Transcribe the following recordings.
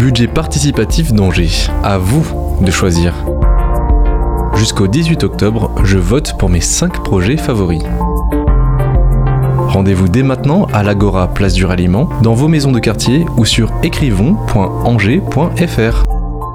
budget participatif d'Angers. À vous de choisir. Jusqu'au 18 octobre, je vote pour mes 5 projets favoris. Rendez-vous dès maintenant à l'Agora Place du Ralliement, dans vos maisons de quartier ou sur écrivons.angers.fr.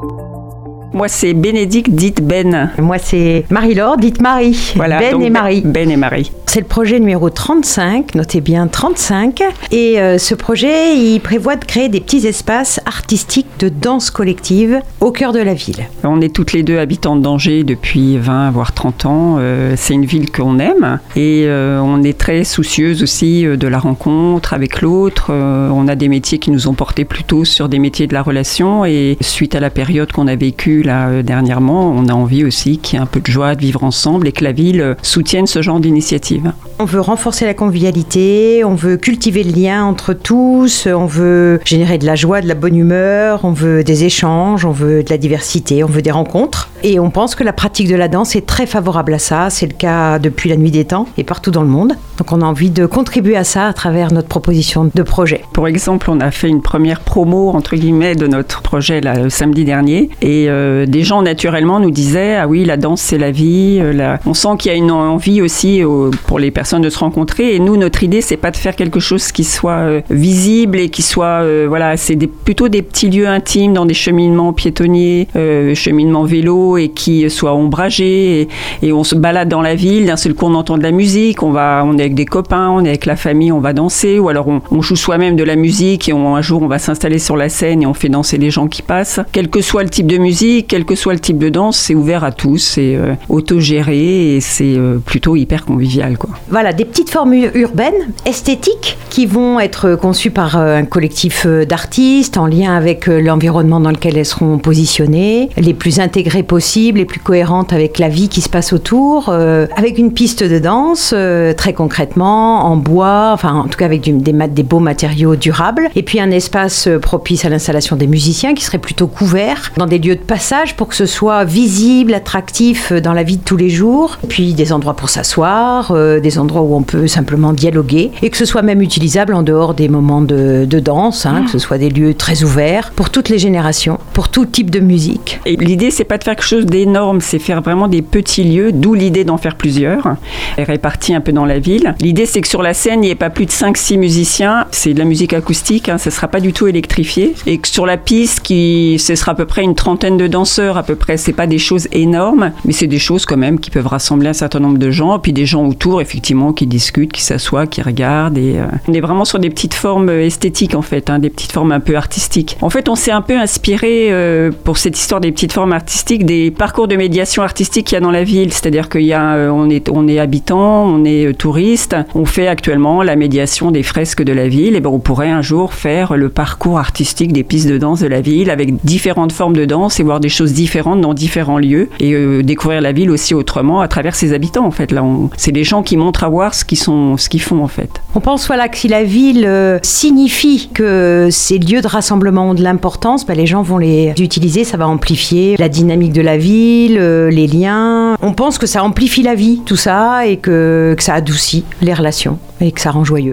Moi, c'est Bénédicte, dite Ben. Moi, c'est Marie-Laure, dite Marie. Voilà, Ben et Marie. Ben et Marie. C'est le projet numéro 35, notez bien 35. Et ce projet, il prévoit de créer des petits espaces artistiques de danse collective au cœur de la ville. On est toutes les deux habitantes d'Angers depuis 20 voire 30 ans. C'est une ville qu'on aime et on est très soucieuse aussi de la rencontre avec l'autre. On a des métiers qui nous ont portés plutôt sur des métiers de la relation et suite à la période qu'on a vécue là dernièrement, on a envie aussi qu'il y ait un peu de joie de vivre ensemble et que la ville soutienne ce genre d'initiative. On veut renforcer la convivialité, on veut cultiver le lien entre tous, on veut générer de la joie, de la bonne humeur, on veut des échanges, on veut de la diversité, on veut des rencontres. Et on pense que la pratique de la danse est très favorable à ça. C'est le cas depuis la nuit des temps et partout dans le monde. Donc on a envie de contribuer à ça à travers notre proposition de projet. Pour exemple, on a fait une première promo, entre guillemets, de notre projet là, le samedi dernier. Et des gens, naturellement, nous disaient « Ah oui, la danse, c'est la vie. » On sent qu'il y a une envie aussi pour les personnes de se rencontrer. Et nous, notre idée, c'est pas de faire quelque chose qui soit visible et qui soit... voilà, c'est plutôt des petits lieux intimes dans des cheminements piétonniers, cheminements vélo et qui soient ombragés. Et on se balade dans la ville. D'un seul coup, on entend de la musique. On est avec des copains, on est avec la famille, on va danser. Ou alors, on joue soi-même de la musique et un jour, on va s'installer sur la scène et on fait danser les gens qui passent. Quel que soit le type de musique, quel que soit le type de danse, c'est ouvert à tous. C'est autogéré et c'est plutôt hyper convivial, quoi. Voilà, des petites formes urbaines, esthétiques, qui vont être conçues par un collectif d'artistes en lien avec l'environnement dans lequel elles seront positionnées, les plus intégrées possibles, les plus cohérentes avec la vie qui se passe autour, avec une piste de danse, très concrètement, en bois, enfin en tout cas avec des beaux matériaux durables, et puis un espace propice à l'installation des musiciens qui serait plutôt couvert dans des lieux de passage pour que ce soit visible, attractif dans la vie de tous les jours, puis des endroits pour s'asseoir, des endroits où on peut simplement dialoguer et que ce soit même utilisable en dehors des moments de danse, que ce soit des lieux très ouverts pour toutes les générations, pour tout type de musique. Et l'idée, c'est pas de faire quelque chose d'énorme, c'est faire vraiment des petits lieux, d'où l'idée d'en faire plusieurs, répartis un peu dans la ville. L'idée, c'est que sur la scène, il n'y ait pas plus de 5-6 musiciens, c'est de la musique acoustique, ça sera pas du tout électrifié, et que sur la piste, ce sera à peu près une trentaine de danseurs, à peu près, c'est pas des choses énormes, mais c'est des choses quand même qui peuvent rassembler un certain nombre de gens, puis des gens autour, effectivement, qui discutent, qui s'assoient, qui regardent, et on est vraiment sur des petites formes esthétiques, en fait, des petites formes un peu artistiques. En fait, on s'est un peu inspiré, pour cette histoire des petites formes artistiques, des parcours de médiation artistique qu'il y a dans la ville, c'est-à-dire qu'il y a, on est habitant, on est touriste, on fait actuellement la médiation des fresques de la ville, et ben on pourrait un jour faire le parcours artistique des pistes de danse de la ville avec différentes formes de danse et voir des choses différentes dans différents lieux et découvrir la ville aussi autrement à travers ses habitants, en fait. Là, c'est des gens qui montrent à voir ce qu'ils font, en fait. On pense que si la ville signifie que ces lieux de rassemblement ont de l'importance, les gens vont les utiliser, ça va amplifier la dynamique de la ville, les liens. On pense que ça amplifie la vie, tout ça, et que ça adoucit les relations et que ça rend joyeux.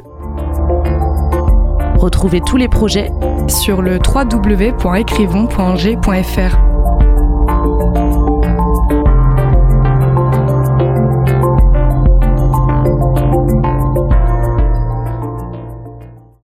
Retrouvez tous les projets sur le www.écrivons.angers.fr.